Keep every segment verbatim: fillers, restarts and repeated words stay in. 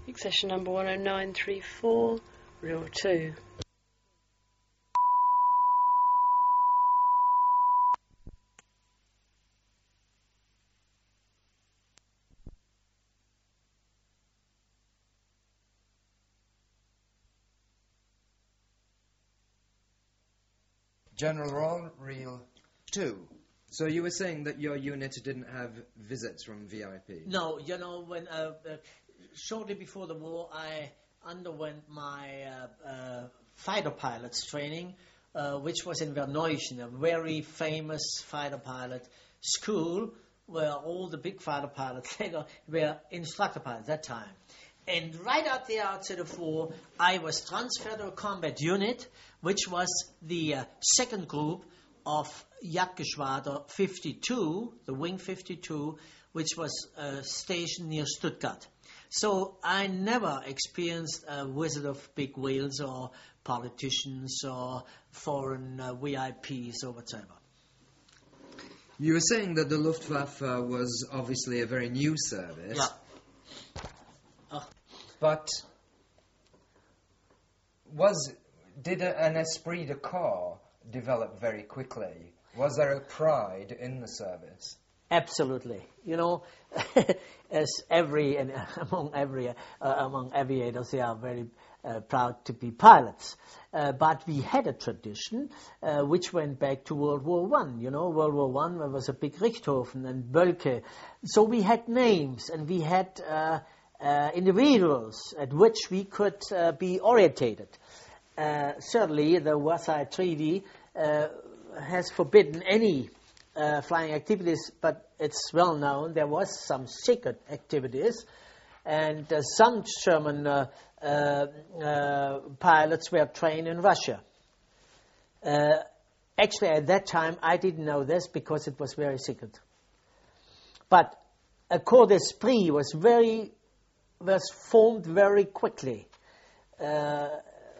Session number one oh nine three four, reel two. General Roll, reel two. So you were saying that your unit didn't have visits from V I P? No, you know, when uh, uh, shortly before the war, I underwent my uh, uh, fighter pilots training, uh, which was in Verneuchen, a very famous fighter pilot school where all the big fighter pilots later were instructor pilots at that time. And right at the outset of war, I was transferred to a combat unit, which was the uh, second group of Jagdgeschwader fifty-two, the Wing fifty-two, which was uh, stationed near Stuttgart. So I never experienced a visit of big whales or politicians or foreign uh, V I Ps or whatever. You were saying that the Luftwaffe was obviously a very new service. Yeah. Uh, but was did a, an esprit de corps develop very quickly? Was there a pride in the service? Absolutely. You know, as every and among every uh, among aviators, they are very uh, proud to be pilots. Uh, but we had a tradition uh, which went back to World War One. You know, World War One there was a big Richthofen and Bölke, so we had names and we had uh, uh, individuals at which we could uh, be orientated. Uh, certainly, the Versailles Treaty uh, has forbidden any uh, flying activities, but it's well known there was some secret activities, and uh, some German uh, uh, uh, pilots were trained in Russia. Uh, actually, at that time, I didn't know this because it was very secret. But a corps d'esprit was very was formed very quickly. Uh,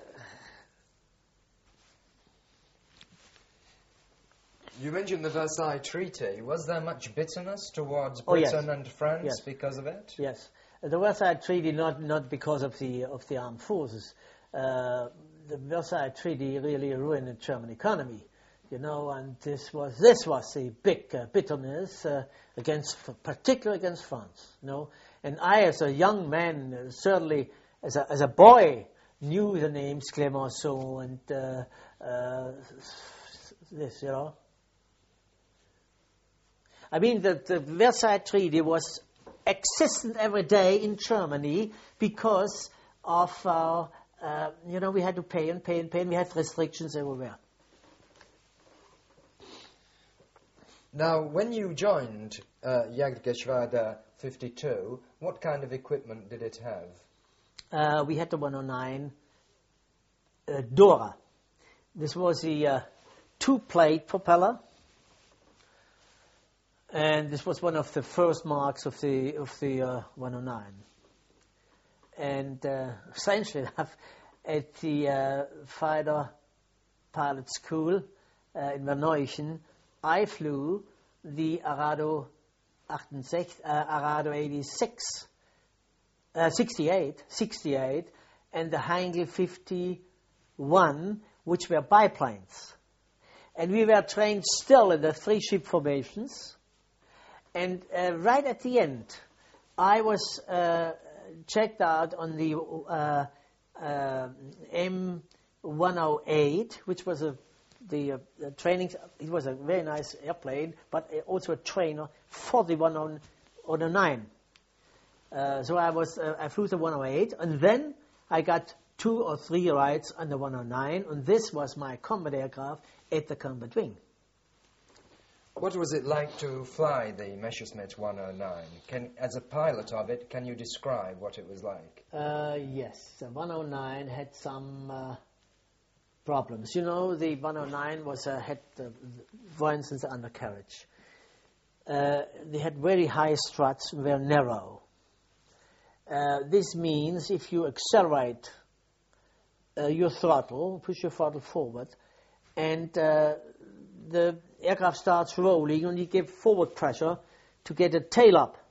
You mentioned the Versailles Treaty. Was there much bitterness towards Oh, yes. Britain and France Yes. because of it? Yes, the Versailles Treaty not not because of the of the armed forces. Uh, the Versailles Treaty really ruined the German economy, you know, and this was this was the big uh, bitterness uh, against, particularly against France, you know. And I, as a young man, uh, certainly as a as a boy, knew the names Clemenceau and uh, uh, this, you know. I mean, the, the Versailles Treaty was existent every day in Germany because of, uh, uh, you know, we had to pay and pay and pay, and we had restrictions everywhere. Now, when you joined uh, Jagdgeschwader fifty-two, what kind of equipment did it have? Uh, we had the one oh nine uh, Dora. This was the uh, two-plate propeller. And this was one of the first marks of the of the uh, one oh nine. And uh, strangely enough, at the uh, fighter pilot school uh, in Verneuchen, I flew the Arado eighty-six, uh, Arado eighty-six, uh, sixty-eight, sixty-eight, and the Heinkel fifty-one, which were biplanes. And we were trained still in the three ship formations. And uh, right at the end, I was uh, checked out on the uh, uh, M one oh eight, which was a the, uh, the training. It was a very nice airplane, but also a trainer for the one oh nine. Uh, so I was uh, I flew the one oh eight, and then I got two or three rides on the one oh nine, and this was my combat aircraft at the combat wing. What was it like to fly the Messerschmitt one oh nine? Can, as a pilot of it, can you describe what it was like? Uh, yes, the one oh nine had some uh, problems. You know, the one oh nine was uh, had, uh, for instance, the undercarriage. Uh, they had very high struts, very narrow. Uh, this means if you accelerate uh, your throttle, push your throttle forward, and uh, the aircraft starts rolling and you give forward pressure to get a tail up.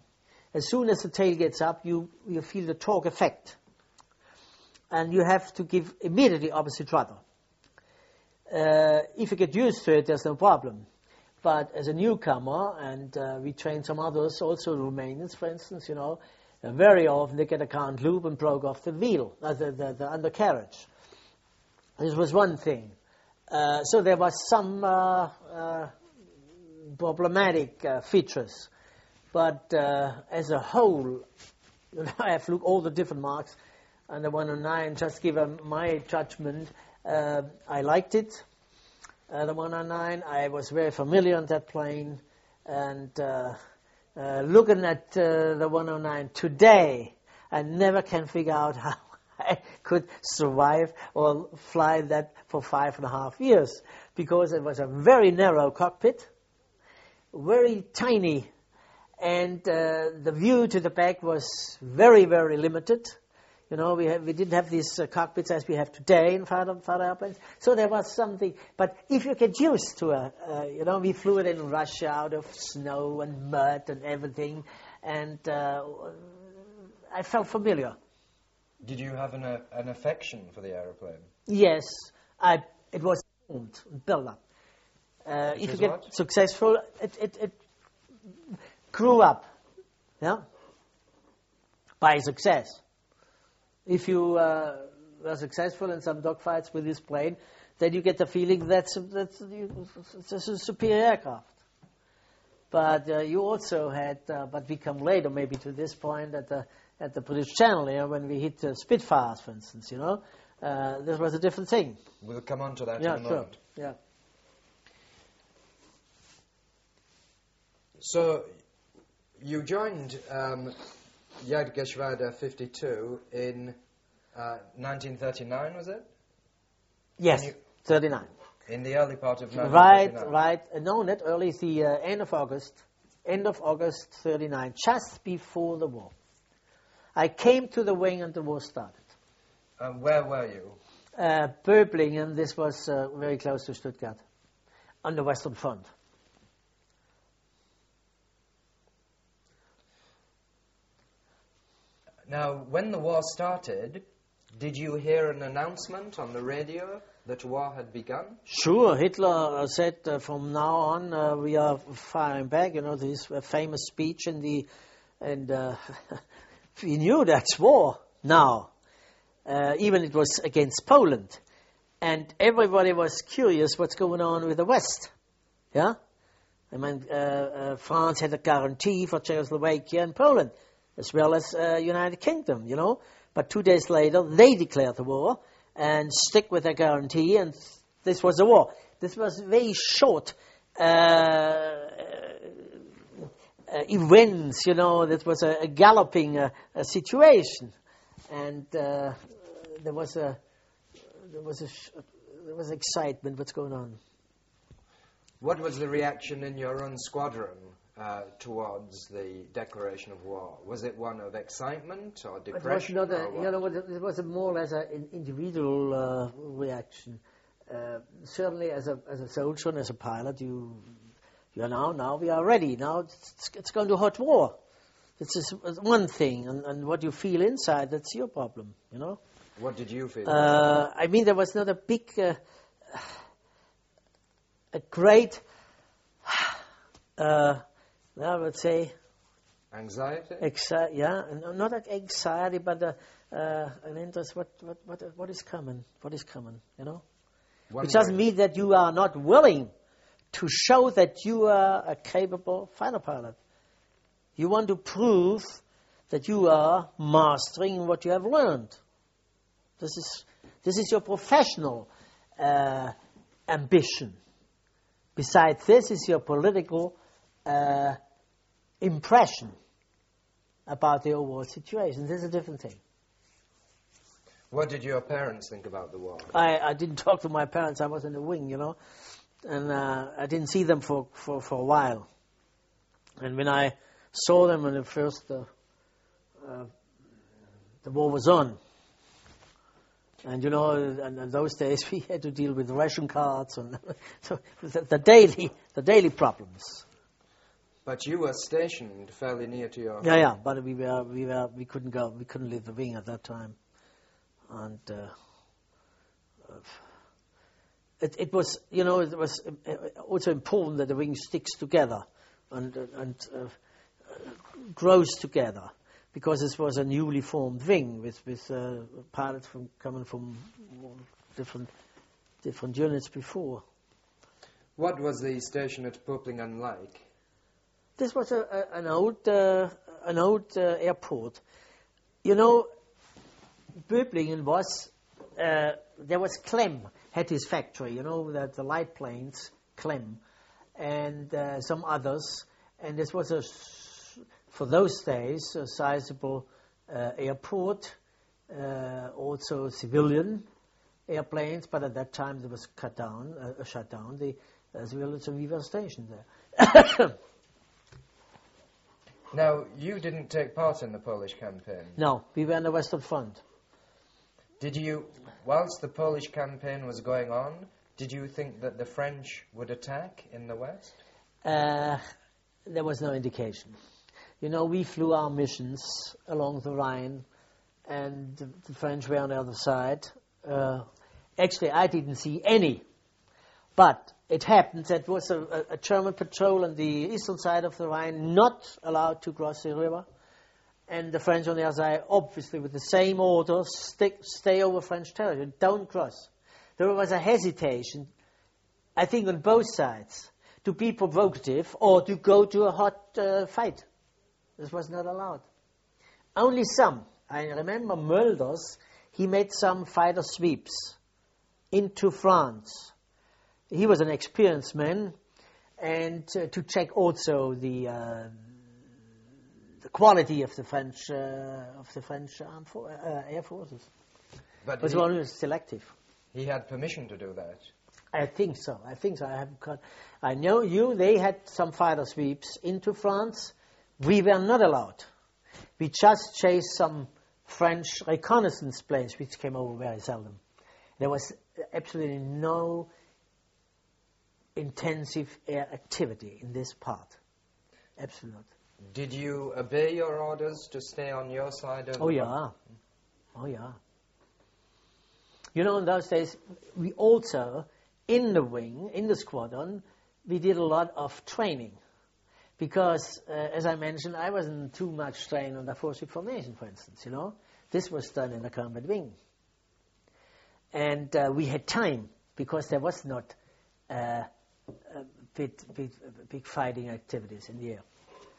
as soon as the tail gets up, you, you feel the torque effect. And you have to give immediately opposite rudder. Uh, if you get used to it, there's no problem. But as a newcomer, and uh, we train some others, also Romanians, for instance, you know, uh, very often they get a current loop and broke off the wheel, uh, the, the, the undercarriage. This was one thing. Uh, so there was some uh, uh, problematic uh, features. But uh, as a whole, you know, I have looked all the different marks, and the one oh nine, just give um, my judgment. Uh, I liked it, uh, the one oh nine. I was very familiar on that plane. And uh, uh, looking at uh, the one oh nine today, I never can figure out how I could survive or fly that for five and a half years. Because it was a very narrow cockpit, very tiny, and uh, the view to the back was very, very limited. You know, we have, we didn't have these uh, cockpits as we have today in fighter, fighter airplanes. So there was something. But if you get used to it, uh, you know, we flew it in Russia out of snow and mud and everything. And uh, I felt familiar. Did you have an, uh, an affection for the aeroplane? Yes. I, it was built up. Uh, if you get what? successful, it, it, it grew up. Yeah? By success. If you uh, are successful in some dogfights with this plane, then you get the feeling that's, that's it's a superior aircraft. But uh, you also had, uh, but we come later maybe to this point at the at the British Channel, you know, when we hit uh, Spitfires, for instance, you know, uh, this was a different thing. We'll come on to that yeah, in a sure. moment. Yeah. So you joined um, Jagdgeschwader fifty-two in uh, nineteen thirty-nine, was it? Yes, you, thirty-nine. In the early part of nineteen Right, thirty-nine. right. Uh, no, not early, the uh, end of August. End of August thirty-nine, just before the war. I came to the wing and the war started. Um, where were you? Uh, Böblingen, this was uh, very close to Stuttgart, on the Western Front. Now, when the war started, did you hear an announcement on the radio that war had begun? Sure, Hitler uh, said uh, from now on uh, we are firing back. You know, this uh, famous speech in the, and uh, we knew that's war now. Uh, even it was against Poland, and everybody was curious what's going on with the West. Yeah, I mean, uh, uh, France had a guarantee for Czechoslovakia and Poland, as well as uh, United Kingdom, you know. But two days later, they declared the war and stick with their guarantee, and this was the war. This was very short uh, uh, events, you know. That was a, a galloping uh, a situation, and uh, there was a there was a sh- there was excitement. What's going on? What was the reaction in your own squadron uh, towards the declaration of war? Was it one of excitement or depression? It was not a, or what? you know, it was a more or less an individual uh, reaction. Uh, certainly, as a as a soldier and as a pilot, you you are now now we are ready. Now it's, it's going to hot war. This is one thing, and, and what you feel inside, that's your problem. You know. What did you feel? Uh, I mean, there was not a big, uh, a great, uh, I would say, anxiety. Exi- yeah, and not like anxiety, but uh, uh, an interest. What, what, what, what is coming? What is coming? You know, One it doesn't way. mean that you are not willing to show that you are a capable fighter pilot. You want to prove that you are mastering what you have learned. This is this is your professional uh, ambition. Besides this is your political uh, impression about the overall situation. This is a different thing. What did your parents think about the war? I, I didn't talk to my parents. I was in the wing, you know, and uh, I didn't see them for, for, for a while. And when I saw them when the first uh, uh, the war was on, and you know, and in those days we had to deal with ration cards and so the, the daily the daily problems. But you were stationed fairly near to your... Yeah, yeah, but we were, we were, we couldn't go, we couldn't leave the wing at that time. And uh, uh, it, it was, you know, it was also important that the wing sticks together and, uh, and uh, grows together, because this was a newly formed wing with, with uh, pilots from, coming from different, different units before. What was the station at Popelingen like? This was a, a, an old, uh, an old uh, airport. You know, Böblingen was, uh, there was Klemm, had his factory, you know, that the light planes, Klemm, and uh, some others. And this was, a, for those days, a sizable uh, airport, uh, also civilian airplanes, but at that time it was cut down, uh, shut down, the uh, civilians, so we were stationed there. Now, you didn't take part in the Polish campaign. No, we were on the Western Front. Did you, whilst the Polish campaign was going on, did you think that the French would attack in the West? Uh, there was no indication. You know, we flew our missions along the Rhine, and the, the French were on the other side. Uh, actually, I didn't see any. But it happened that was a, a German patrol on the eastern side of the Rhine not allowed to cross the river. And the French on the other side, obviously with the same orders, stick, stay over French territory, don't cross. There was a hesitation, I think on both sides, to be provocative or to go to a hot uh, fight. This was not allowed. Only some. I remember Mulders, he made some fighter sweeps into France. He was an experienced man, and uh, to check also the uh, the quality of the French uh, of the French armed for, uh, air forces. But it was he, always selective. He had permission to do that. I think so. I think so. I haven't cut. I know you. They had some fighter sweeps into France. We were not allowed. We just chased some French reconnaissance planes, which came over very seldom. There was absolutely no intensive air activity in this part. Absolutely. Did you obey your orders to stay on your side of Oh, the yeah. Oh, yeah. You know, in those days, we also, in the wing, in the squadron, we did a lot of training. Because, uh, as I mentioned, I wasn't too much trained on the four-ship formation, for instance, you know. This was done in the combat wing. And uh, we had time, because there was not uh, uh, big, big, big fighting activities in the air.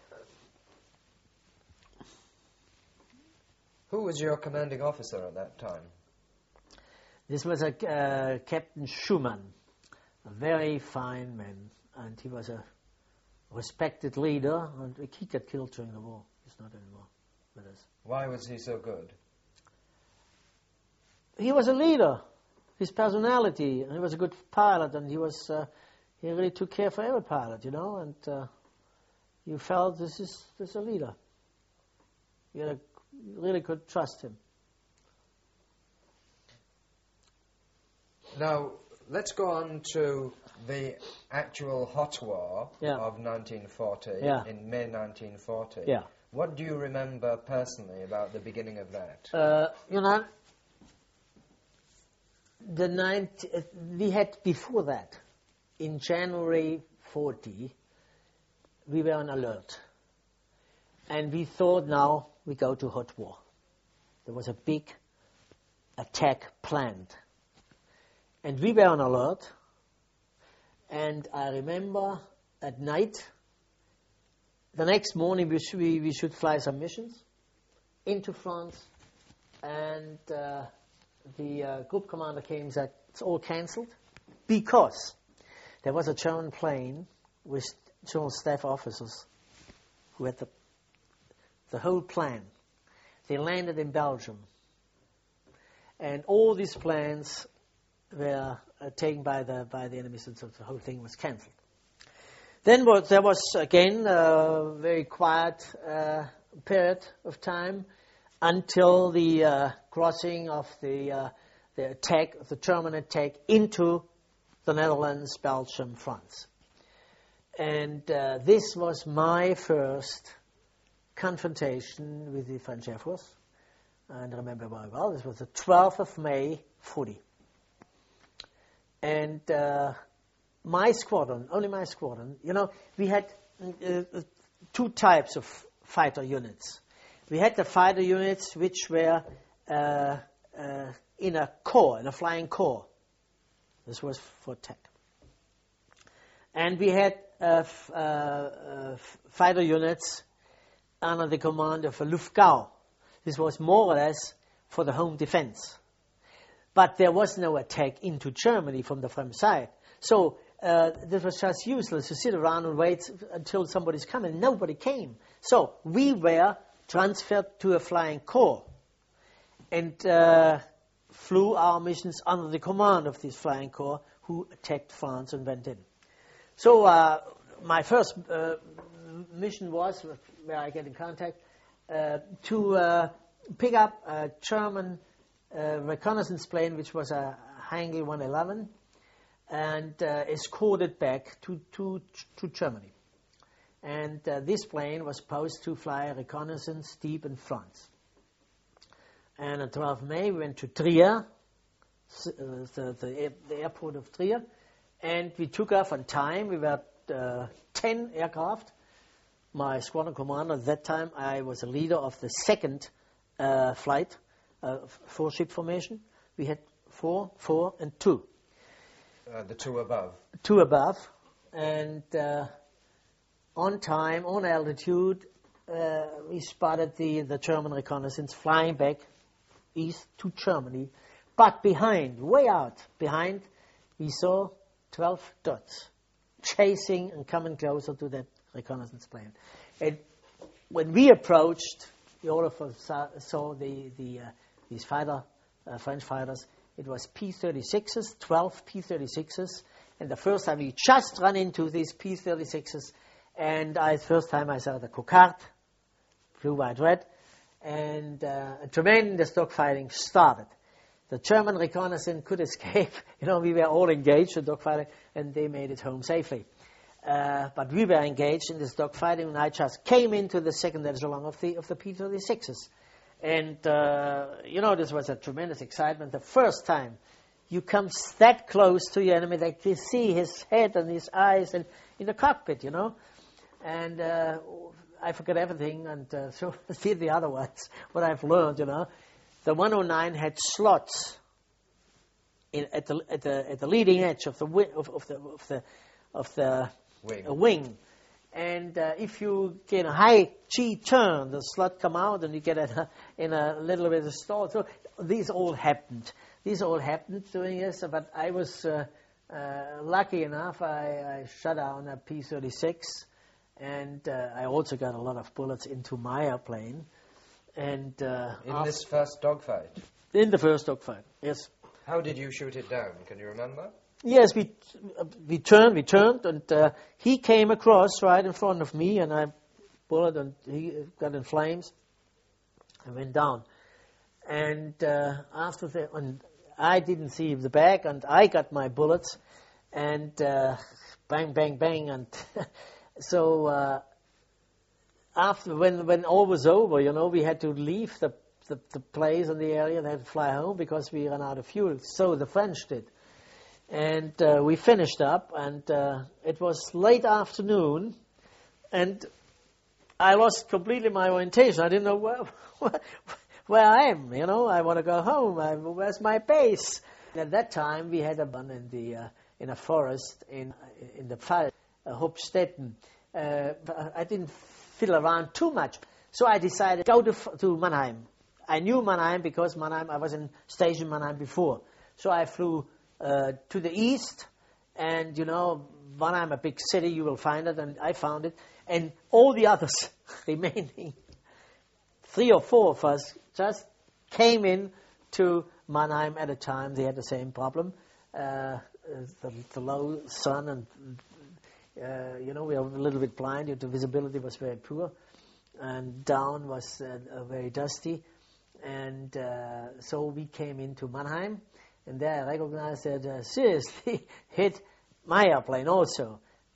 Who was your commanding officer at that time? This was a uh, Captain Schumann, a very fine man, and he was a respected leader, and he got killed during the war. He's not anymore with us. Why was he so good? He was a leader. His personality, and he was a good pilot, and he was uh, he really took care for every pilot, you know, and uh, you felt this is this is a leader. You, had a, you really could trust him. Now, let's go on to the actual hot war yeah. of nineteen forty, yeah. in May nineteen forty. Yeah. What do you remember personally about the beginning of that? Uh, you know, the ninth, uh, we had before that, in January forty, we were on alert. And we thought now we go to hot war. There was a big attack planned. And we were on alert. And I remember at night, the next morning we, sh- we, we should fly some missions into France. And uh, the uh, group commander came and said, it's all cancelled. Because there was a German plane with German staff officers who had the, the whole plan. They landed in Belgium. And all these plans were uh, taken by the by the enemy, so the whole thing was cancelled. Then was, there was again a very quiet uh, period of time until the uh, crossing of the uh, the attack, the German attack into the Netherlands, Belgium, France. And uh, this was my first confrontation with the French Air Force. And I remember very well, this was the twelfth of May, forty. And uh, my squadron, only my squadron, you know, we had uh, two types of fighter units. We had the fighter units which were uh, uh, in a corps, in a flying corps. This was for attack. And we had uh, f- uh, uh, fighter units under the command of a Luftgau. This was more or less for the home defense. But there was no attack into Germany from the French side. So uh, this was just useless to sit around and wait until somebody's coming. Nobody came. So we were transferred to a flying corps and uh, flew our missions under the command of this flying corps who attacked France and went in. So uh, my first uh, mission was, where I get in contact, uh, to uh, pick up a German uh, reconnaissance plane, which was a Heinkel one eleven, and uh, escort it back to, to, to Germany. And uh, this plane was supposed to fly reconnaissance deep in France. And on twelfth of May, we went to Trier, uh, the, the, air, the airport of Trier, and we took off on time. We were uh, ten aircraft. My squadron commander at that time, I was a leader of the second uh, flight, uh, four-ship formation. We had four, four, and two. Uh, the two above. Two above. And uh, on time, on altitude, uh, we spotted the, the German reconnaissance flying back east to Germany. But behind, way out behind, we saw twelve dots chasing and coming closer to that reconnaissance plane. And when we approached, all of us saw, saw the, the, uh, these fighter, uh, French fighters. It was P thirty-sixes, twelve P thirty-sixes. And the first time we just ran into these P thirty-sixes. And I, first time I saw the Coquard, blue, white, red. And uh, a tremendous dogfighting started. The German reconnaissance could escape. You know, we were all engaged in dogfighting, and they made it home safely. Uh, but we were engaged in this dogfighting, and I just came into the second echelon of the of the P thirty-sixes. And, uh, you know, this was a tremendous excitement. The first time you come that close to your enemy that you see his head and his eyes and in the cockpit, you know. And uh, I forgot everything, and uh, so did the other ones, what I've learned, you know. The one oh nine had slots in, at, the, at, the, at the leading edge of the, wi- of, of the, of the, of the Wing. uh, wing. And uh, if you get a high G turn, the slot come out and you get a, in a little bit of stall. So these all happened. These all happened doing this, but I was uh, uh, lucky enough. I, I shot down a P thirty-six, and uh, I also got a lot of bullets into my airplane. And uh, In this first dogfight? In the first dogfight, yes. How did you shoot it down? Can you remember? Yes, we uh, we turned, we turned, and uh, he came across right in front of me, and I bullet, and he got in flames, and went down. And uh, after that, and I didn't see the back, and I got my bullets, and uh, bang, bang, bang, and so uh, after when when all was over, you know, we had to leave the, the the place and the area and had to fly home because we ran out of fuel. So the French did. And uh, we finished up, and uh, it was late afternoon, and I lost completely my orientation. I didn't know where where, where I am. You know, I want to go home. I, where's my base? And at that time, we had a one in the uh, in a forest in in the Pfalz, uh, Hopstetten. Uh, I didn't fiddle around too much, so I decided to go to to Mannheim. I knew Mannheim because Mannheim. I was in station Mannheim before, so I flew Uh, to the east, and you know, Mannheim, a big city, you will find it, and I found it, and all the others remaining, three or four of us, just came in to Mannheim at a time. They had the same problem, uh, the, the low sun, and uh, you know, we were a little bit blind. The visibility was very poor, and down was uh, very dusty, and uh, so we came into Mannheim. And there I recognized that uh, seriously hit my airplane also.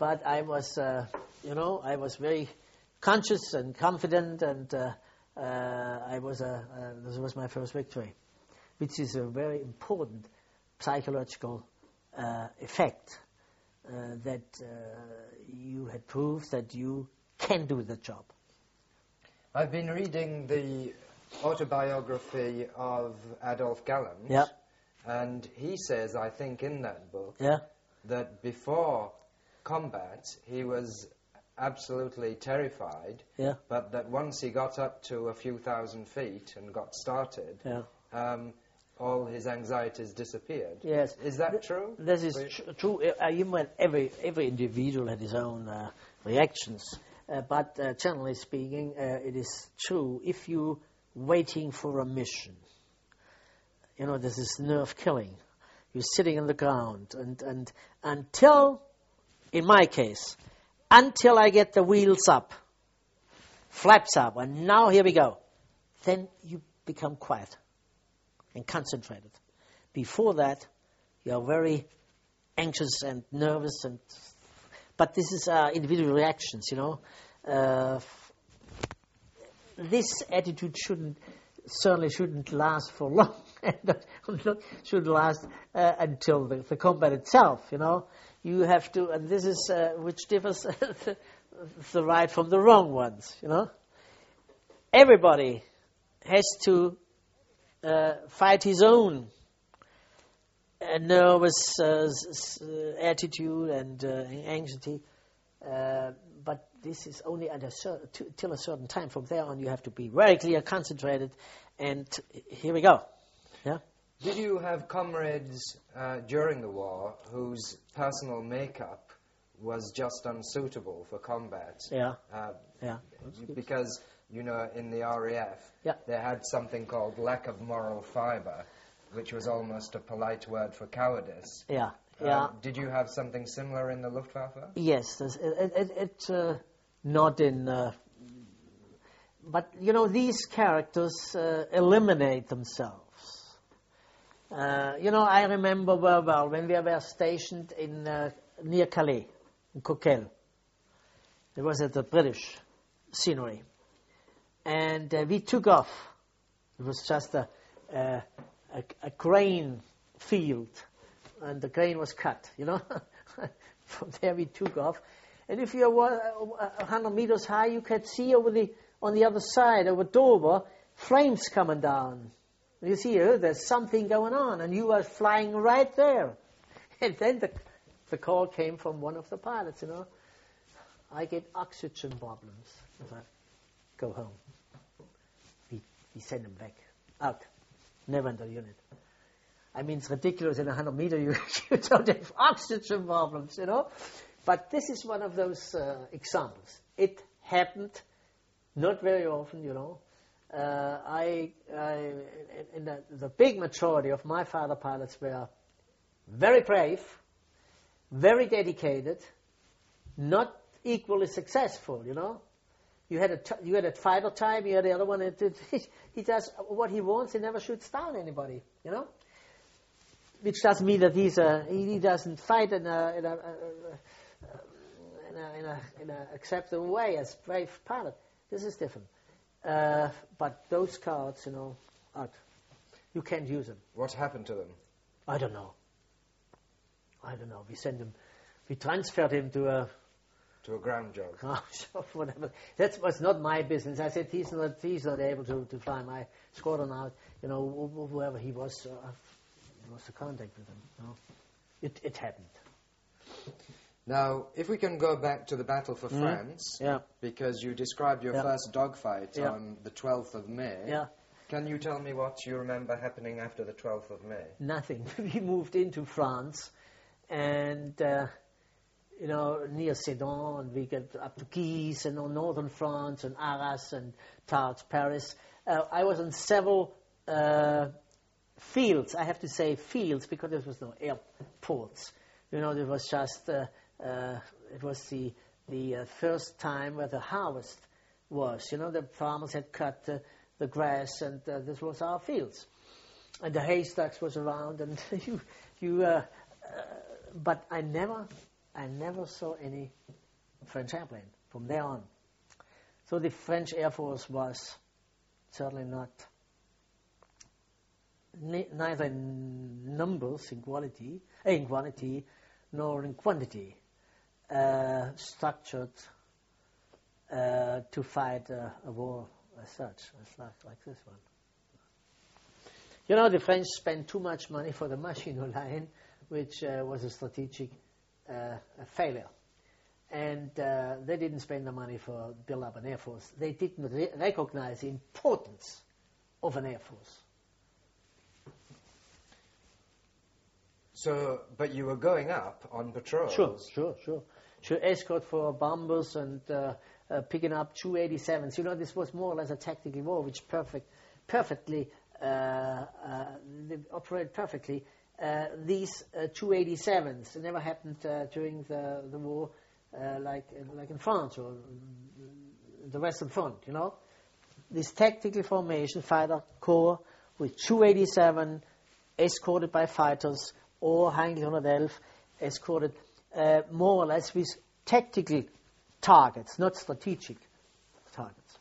but I was, uh, you know, I was very conscious and confident, and uh, uh, I was a, uh, this was my first victory, which is a very important psychological uh, effect uh, that uh, you had proved that you can do the job. I've been reading the autobiography of Adolf Galland, Yeah. and he says, I think in that book, Yeah. that before combat he was absolutely terrified, Yeah. but that once he got up to a few thousand feet and got started, Yeah. um, all his anxieties disappeared. Yes. Is that true? This is For you? tr- true. Uh, you mean every every individual had his own uh, reactions, uh, but uh, generally speaking, uh, it is true. If you waiting for a mission, you know, this is nerve killing. You're sitting on the ground, and and until, in my case, until I get the wheels up, flaps up, and now here we go, then you become quiet and concentrated. Before that, you are very anxious and nervous, and but this is uh, individual reactions, you know. Uh, this attitude shouldn't certainly shouldn't last for long, and should last uh, until the, the combat itself. You know, you have to, and this is uh, which differs the, the right from the wrong ones. You know, everybody has to uh, fight his own uh, nervous uh, s- uh, attitude and uh, anxiety, uh, but this is only at a cer- t- till a certain time. From there on, you have to be very clear, concentrated, and here we go. Yeah. Did you have comrades uh, during the war whose personal makeup was just unsuitable for combat? Yeah. Uh, Yeah. because, you know, in the R A F, Yeah. they had something called lack of moral fibre, which was almost a polite word for cowardice. Yeah. Um, Yeah. did you have something similar in the Luftwaffe? Yes. There's- It, it, it uh, not in. Uh, but you know, these characters uh, eliminate themselves. Uh, you know, I remember very well when we were stationed in uh, near Calais, in Coquelles. It was at the British scenery, and uh, we took off. It was just a, a, a, a grain field, and the grain was cut. You know, from there we took off, and if you were a hundred meters high, you could see over the on the other side over Dover flames coming down. You see, oh, there's something going on, and you are flying right there. And then the the call came from one of the pilots. You know, I get oxygen problems if I go home. We we send them back out, never in the unit. I mean, it's ridiculous in a hundred meter you, you don't have oxygen problems, you know. But this is one of those uh, examples. It happened, not very often, you know. Uh, I, I, in the, the big majority of my fighter pilots were very brave, very dedicated, not equally successful, you know. You had a t- you had a fighter type, you had the other one. It, it, he does what he wants. He never shoots down anybody, you know. Which doesn't mean that he's a, he doesn't fight in a in a, in a, in a, in a acceptable way as brave pilot. This is different. Uh, but those cards, you know, out. You can't use them. What happened to them? I don't know. I don't know. We sent him, we transferred him to a To a ground job. crash or whatever. That was not my business. I said he's not he's not able to, to fly my squadron out. You know, wh- wh- whoever he was, uh, was the contact with him. You know. It it happened. Now, if we can go back to the Battle for Mm. France, Yeah. because you described your Yeah. first dogfight Yeah. on the twelfth of May. Yeah. Can you tell me what you remember happening after the twelfth of May? Nothing. We moved into France, and uh, you know, near Sedan, and we get up to Guise and on northern France and Arras and Tarbes, Paris. Uh, I was on several uh, fields. I have to say fields because there was no airports. You know, it was just uh, uh, it was the the uh, first time where the harvest was. You know, the farmers had cut uh, the grass, and uh, this was our fields, and the haystacks was around, and you you. Uh, uh, but I never I never saw any French airplane from there on. So the French Air Force was certainly not ni- neither in numbers, in quality, eh, in quantity, nor in quantity, uh, structured uh, to fight uh, a war as such, as like, like this one. You know, the French spent too much money for the Maginot Line, which uh, was a strategic uh, a failure. And uh, they didn't spend the money for build up an air force. They didn't re- recognize the importance of an air force. So, but you were going up on patrols. Sure, sure, sure. Sure, escort for bombers and uh, uh, picking up two eighty-sevens. You know, this was more or less a tactical war, which perfect, perfectly, uh, uh, they operate perfectly. Uh, these uh, two eighty-sevens never happened uh, during the, the war, uh, like like in France or the Western Front. You know, this tactical formation fighter corps with two eighty-seven escorted by fighters or Heinrich one elf escorted uh, more or less with tactical targets, not strategic targets.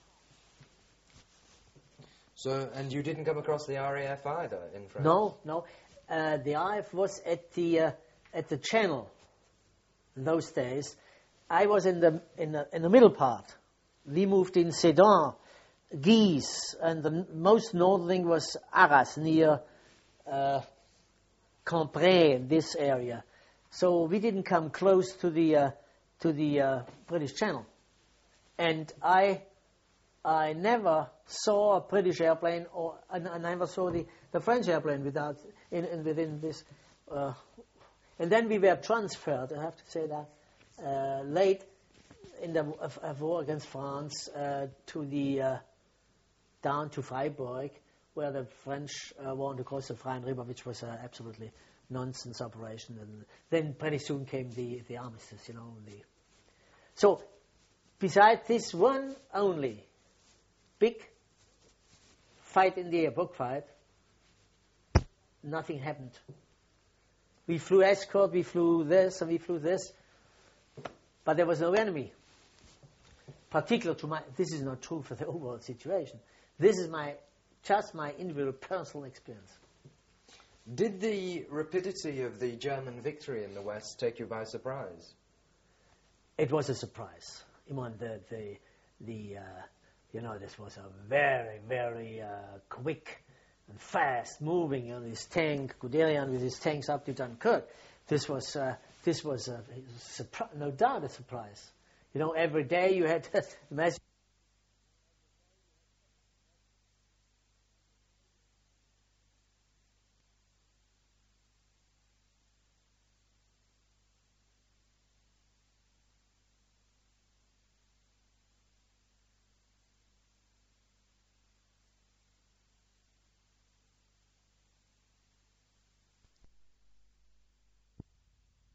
So, and you didn't come across the R A F either in France? No, no. Uh, the R A F was at the uh, at the Channel in those days. I was in the in the in the middle part. We moved in Sedan, Guise, and the n- most northern was Arras near uh, Cambrai, this area. So we didn't come close to the uh, to the uh, British Channel, and I I never saw a British airplane, or and I never saw the, the French airplane without in, in within this. Uh, and then we were transferred. I have to say that uh, late in the of, of war against France uh, to the uh, down to Freiburg, where the French uh, wanted to cross the Rhine River, which was an absolutely nonsense operation. And then pretty soon came the the armistice, you know. The so besides this one only big fight in the air, book fight, nothing happened. We flew escort, we flew this, and we flew this, but there was no enemy. Particular to my, this is not true for the overall situation. This is my, just my individual personal experience. Did the rapidity of the German victory in the West take you by surprise? It was a surprise. I mean, the, the, the uh, you know, this was a very, very uh, quick and fast moving. You know, this tank, Guderian with his tanks up to Dunkirk. This was, uh, this was a, surpri- no doubt a surprise. You know, every day you had message